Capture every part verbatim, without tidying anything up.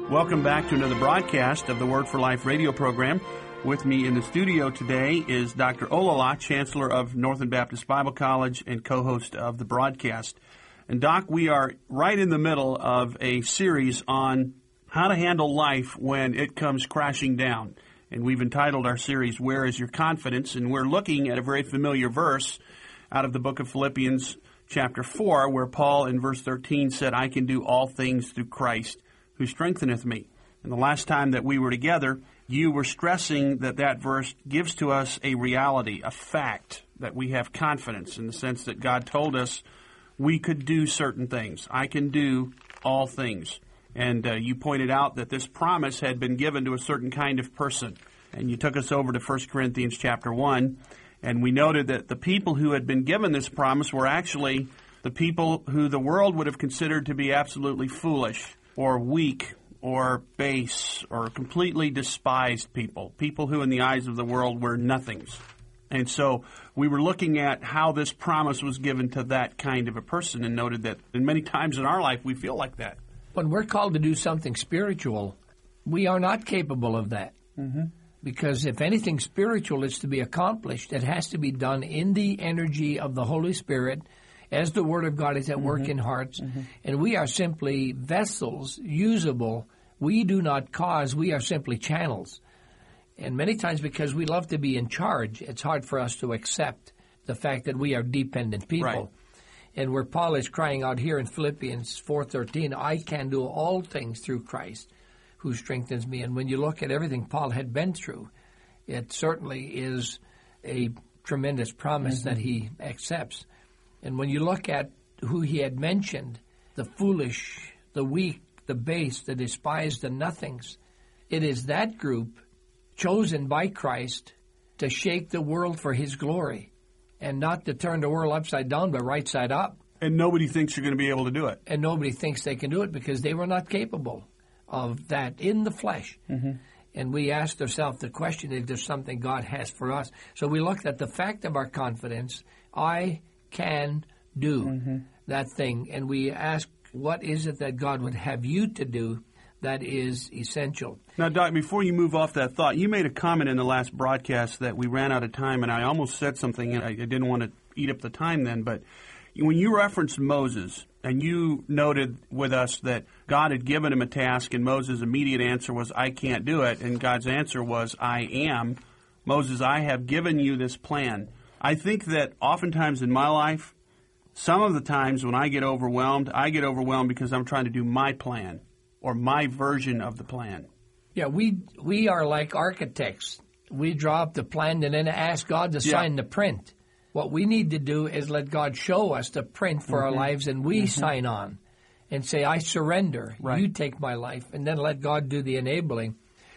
Welcome back to another broadcast of the Word for Life radio program. With me in the studio today is Doctor Olala, Chancellor of Northern Baptist Bible College and co-host of the broadcast. And Doc, we are right in the middle of a series on how to handle life when it comes crashing down. And we've entitled our series, Where is Your Confidence? And we're looking at a very familiar verse out of the book of Philippians chapter four, where Paul in verse thirteen said, I can do all things through Christ who strengtheneth me. And the last time that we were together, you were stressing that that verse gives to us a reality, a fact, that we have confidence in the sense that God told us we could do certain things. I can do all things. And uh, you pointed out that this promise had been given to a certain kind of person. And you took us over to First Corinthians chapter one, and we noted that the people who had been given this promise were actually the people who the world would have considered to be absolutely foolish or weak or base or completely despised people, people who in the eyes of the world were nothings. And so we were looking at how this promise was given to that kind of a person and noted that in many times in our life we feel like that. When we're called to do something spiritual, we are not capable of that. Mm-hmm. Because if anything spiritual is to be accomplished, it has to be done in the energy of the Holy Spirit as the Word of God is at mm-hmm. work in hearts. Mm-hmm. And we are simply vessels, usable. We do not cause. We are simply channels. And many times because we love to be in charge, it's hard for us to accept the fact that we are dependent people. Right. And where Paul is crying out here in Philippians four thirteen, I can do all things through Christ who strengthens me. And when you look at everything Paul had been through, it certainly is a tremendous promise mm-hmm. that he accepts. And when you look at who he had mentioned, the foolish, the weak, the base, the despised, the nothings, it is that group chosen by Christ to shake the world for his glory and not to turn the world upside down but right side up. And nobody thinks you're going to be able to do it. And nobody thinks they can do it because they were not capable of that in the flesh. Mm-hmm. And we asked ourselves the question, is there something God has for us? So we looked at the fact of our confidence, I can do mm-hmm. that thing. And we asked, what is it that God would have you to do that is essential? Now, Doc, before you move off that thought, you made a comment in the last broadcast that we ran out of time, and I almost said something, and I didn't want to eat up the time then, but when you referenced Moses, and you noted with us that God had given him a task, and Moses' immediate answer was, I can't do it, and God's answer was, I am. Moses, I have given you this plan. I think that oftentimes in my life, some of the times when I get overwhelmed, I get overwhelmed because I'm trying to do my plan or my version of the plan. Yeah, we we are like architects. We draw up the plan and then ask God to sign yeah. the print. What we need to do is let God show us the print for mm-hmm. our lives, and we mm-hmm. sign on and say, I surrender. Right. You take my life, and then let God do the enabling.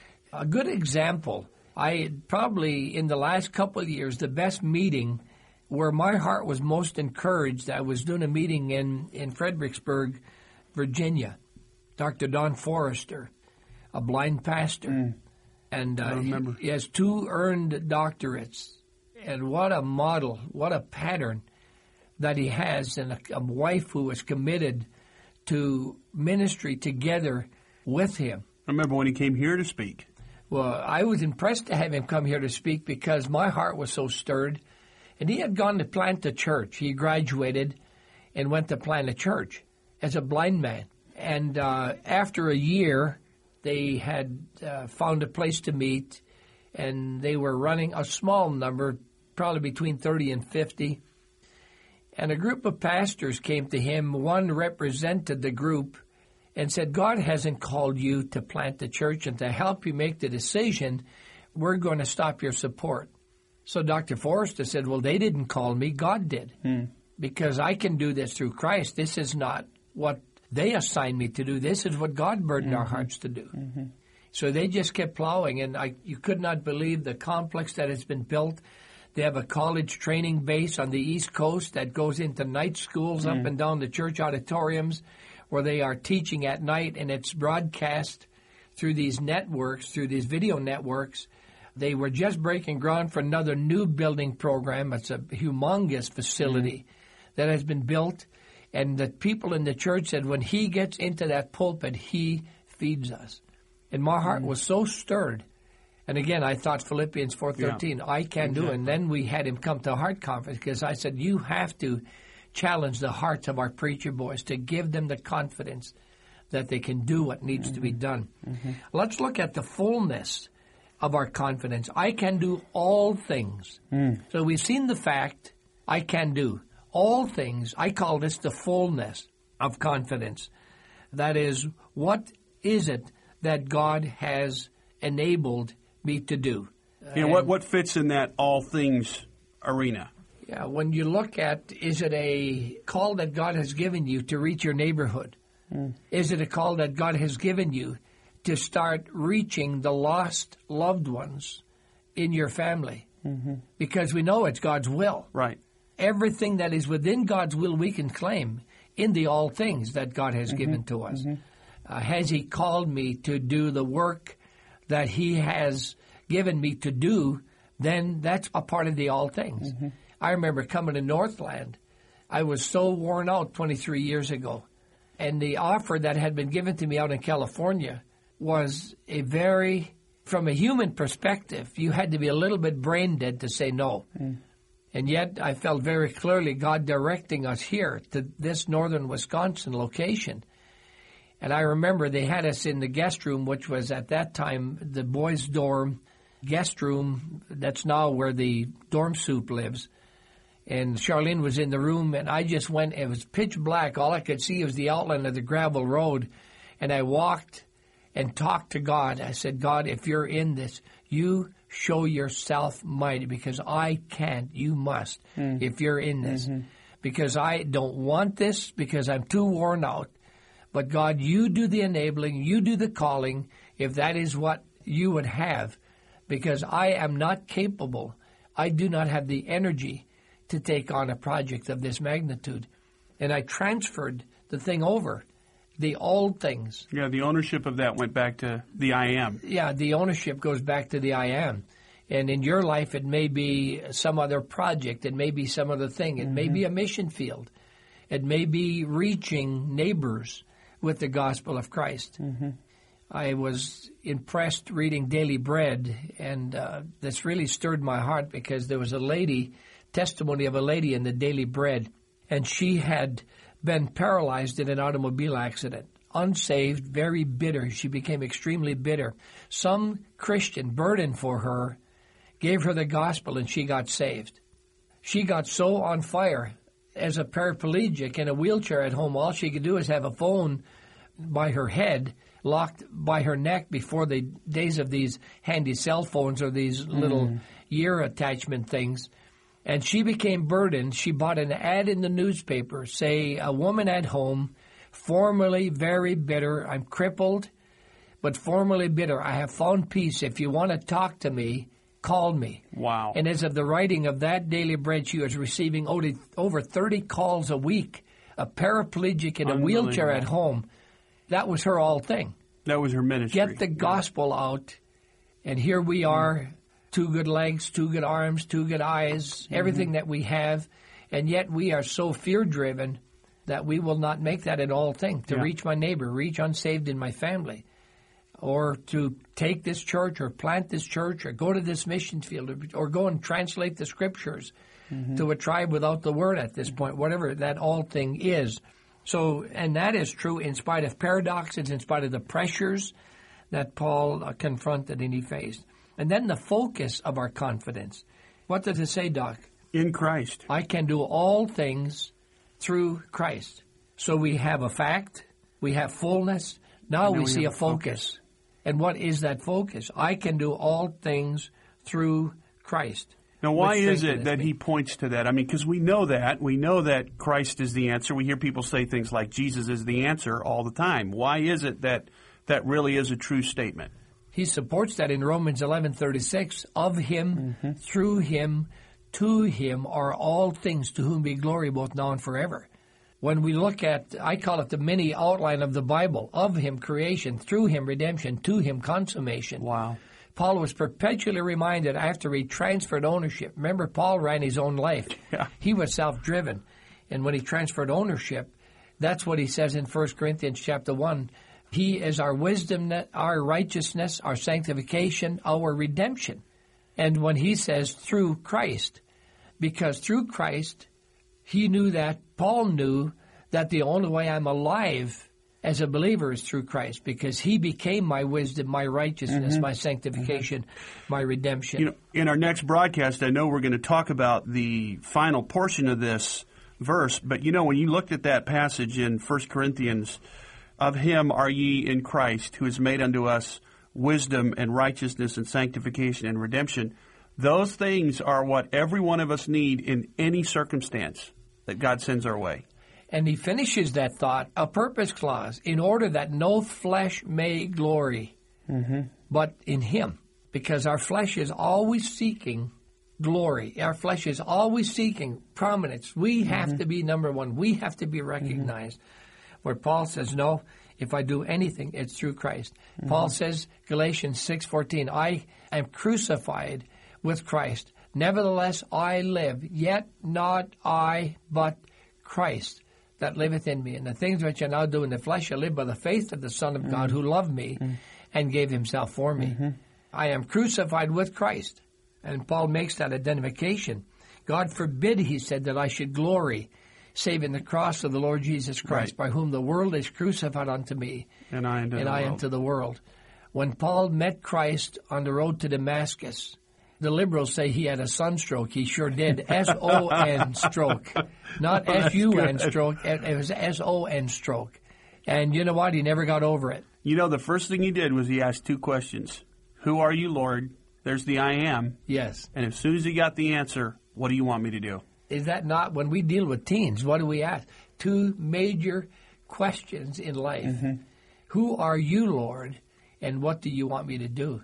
A good example, I probably in the last couple of years, the best meeting where my heart was most encouraged, I was doing a meeting in, in Fredericksburg, Virginia. Doctor Don Forrester, a blind pastor. Mm. And uh, he, he has two earned doctorates. And what a model, what a pattern that he has, and a, a wife who is committed to ministry together with him. I remember when he came here to speak. Well, I was impressed to have him come here to speak because my heart was so stirred. And he had gone to plant a church. He graduated and went to plant a church as a blind man. And uh, after a year, they had uh, found a place to meet, and they were running a small number, probably between thirty and fifty. And a group of pastors came to him. One represented the group and said, God hasn't called you to plant the church, and to help you make the decision, we're going to stop your support. So Doctor Forrester said, well, they didn't call me, God did, hmm. because I can do this through Christ. This is not what they assigned me to do. This is what God burdened mm-hmm. our hearts to do. Mm-hmm. So they just kept plowing, and I, you could not believe the complex that has been built. They have a college training base on the East Coast that goes into night schools mm. up and down the church auditoriums where they are teaching at night, and it's broadcast through these networks, through these video networks. They were just breaking ground for another new building program. It's a humongous facility mm. that has been built, and the people in the church said when he gets into that pulpit, he feeds us. And my heart was so stirred. And again, I thought Philippians four thirteen, yeah. I can exactly. do it. And then we had him come to a heart conference because I said, you have to challenge the hearts of our preacher boys to give them the confidence that they can do what needs mm-hmm. to be done. Mm-hmm. Let's look at the fullness of our confidence. I can do all things. Mm. So we've seen the fact, I can do all things. I call this the fullness of confidence. That is, what is it that God has enabled me to do? Yeah, and what, what fits in that all things arena? Yeah, when you look at, is it a call that God has given you to reach your neighborhood? Mm. Is it a call that God has given you to start reaching the lost loved ones in your family? Mm-hmm. Because we know it's God's will. Right. Everything that is within God's will we can claim in the all things that God has mm-hmm. given to us. Mm-hmm. Uh, has He called me to do the work that He has given me to do, then that's a part of the all things. Mm-hmm. I remember coming to Northland. I was so worn out twenty-three years ago. And the offer that had been given to me out in California was a very, from a human perspective, you had to be a little bit brain dead to say no. Mm. And yet I felt very clearly God directing us here to this northern Wisconsin location. And I remember they had us in the guest room, which was at that time the boys' dorm guest room. That's now where the dorm soup lives. And Charlene was in the room, and I just went, it was pitch black. All I could see was the outline of the gravel road. And I walked and talked to God. I said, God, if you're in this, you show yourself mighty, because I can't. You must, mm. if you're in this. Mm-hmm. Because I don't want this, because I'm too worn out. But God, you do the enabling, you do the calling, if that is what you would have. Because I am not capable. I do not have the energy to take on a project of this magnitude. And I transferred the thing over, the old things. Yeah, the ownership of that went back to the I am. Yeah, the ownership goes back to the I am. And in your life, it may be some other project. It may be some other thing. It mm-hmm. may be a mission field. It may be reaching neighbors with the gospel of Christ. Mm-hmm. I was impressed reading Daily Bread, and uh, this really stirred my heart, because there was a lady, testimony of a lady in the Daily Bread, and she had been paralyzed in an automobile accident, unsaved, very bitter. She became extremely bitter. Some Christian burdened for her, gave her the gospel, and she got saved. She got so on fire. As a paraplegic in a wheelchair at home, all she could do is have a phone by her head, locked by her neck, before the days of these handy cell phones or these mm. little ear attachment things. And she became burdened. She bought an ad in the newspaper, say, a woman at home, formerly very bitter. I'm crippled, but formerly bitter. I have found peace. If you want to talk to me, call me. Wow. And as of the writing of that Daily Bread, she was receiving over thirty calls a week, a paraplegic in a wheelchair at home. That was her all thing. That was her ministry. Get the gospel yeah. out, and here we are, two good legs, two good arms, two good eyes, mm-hmm. everything that we have, and yet we are so fear-driven that we will not make that an all thing, to yeah. reach my neighbor, reach unsaved in my family, or to take this church or plant this church or go to this mission field or, or go and translate the scriptures mm-hmm. to a tribe without the word at this point, whatever that all thing is. So, and that is true in spite of paradoxes, in spite of the pressures that Paul uh, confronted and he faced. And then the focus of our confidence. What does it say, Doc? In Christ. I can do all things through Christ. So we have a fact, we have fullness, now we, we see a focus. focus. And what is that focus? I can do all things through Christ. Now, why is it that he points to that? I mean, because we know that. We know that Christ is the answer. We hear people say things like Jesus is the answer all the time. Why is it that that really is a true statement? He supports that in Romans eleven thirty-six. Of him, mm-hmm. through him, to him are all things, to whom be glory both now and forever. When we look at, I call it the mini outline of the Bible, of him creation, through him redemption, to him consummation. Wow. Paul was perpetually reminded after he transferred ownership. Remember, Paul ran his own life. Yeah. He was self-driven. And when he transferred ownership, that's what he says in First Corinthians chapter one. He is our wisdom, our righteousness, our sanctification, our redemption. And when he says through Christ, because through Christ, he knew that, Paul knew that the only way I'm alive as a believer is through Christ, because he became my wisdom, my righteousness, mm-hmm. my sanctification, mm-hmm. my redemption. You know, in our next broadcast, I know we're going to talk about the final portion of this verse, but you know, when you looked at that passage in First Corinthians, of him are ye in Christ, who has made unto us wisdom and righteousness and sanctification and redemption, those things are what every one of us need in any circumstance that God sends our way. And he finishes that thought, a purpose clause, in order that no flesh may glory, mm-hmm. but in him. Because our flesh is always seeking glory. Our flesh is always seeking prominence. We have mm-hmm. to be number one. We have to be recognized. Mm-hmm. Where Paul says, no, if I do anything, it's through Christ. Mm-hmm. Paul says, Galatians six fourteen, I am crucified with Christ. Nevertheless, I live, yet not I, but Christ that liveth in me. And the things which I now do in the flesh, I live by the faith of the Son of mm-hmm. God who loved me mm-hmm. and gave himself for me. Mm-hmm. I am crucified with Christ. And Paul makes that identification. God forbid, he said, that I should glory, save in the cross of the Lord Jesus Christ, right. by whom the world is crucified unto me, and I, unto, and the I world. unto the world. When Paul met Christ on the road to Damascus, the liberals say he had a sunstroke. He sure did. S O N stroke. Not S U N stroke. It was S O N stroke. And you know what? He never got over it. You know, the first thing he did was he asked two questions. Who are you, Lord? There's the I am. Yes. And as soon as he got the answer, what do you want me to do? Is that not, when we deal with teens, what do we ask? Two major questions in life. Mm-hmm. Who are you, Lord? And what do you want me to do?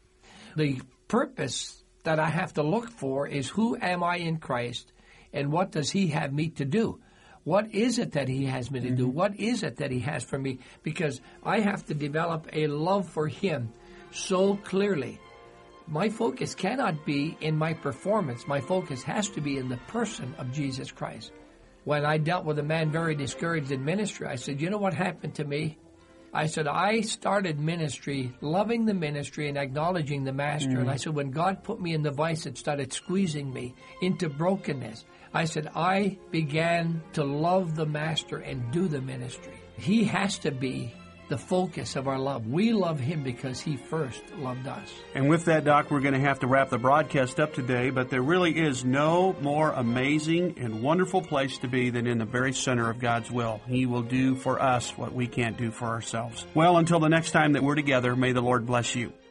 The purpose that I have to look for is, who am I in Christ, and what does he have me to do? What is it that he has me to do? What is it that he has for me? Because I have to develop a love for him so clearly. My focus cannot be in my performance. My focus has to be in the person of Jesus Christ. When I dealt with a man very discouraged in ministry, I said, you know what happened to me? I said, I started ministry, loving the ministry and acknowledging the Master. Mm-hmm. And I said, when God put me in the vice, it started squeezing me into brokenness. I said, I began to love the Master and do the ministry. He has to be the focus of our love. We love him because he first loved us. And with that, Doc, we're going to have to wrap the broadcast up today, but there really is no more amazing and wonderful place to be than in the very center of God's will. He will do for us what we can't do for ourselves. Well, until the next time that we're together, may the Lord bless you.